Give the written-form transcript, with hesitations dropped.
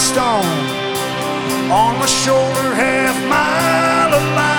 stone on my shoulder, half mile of line.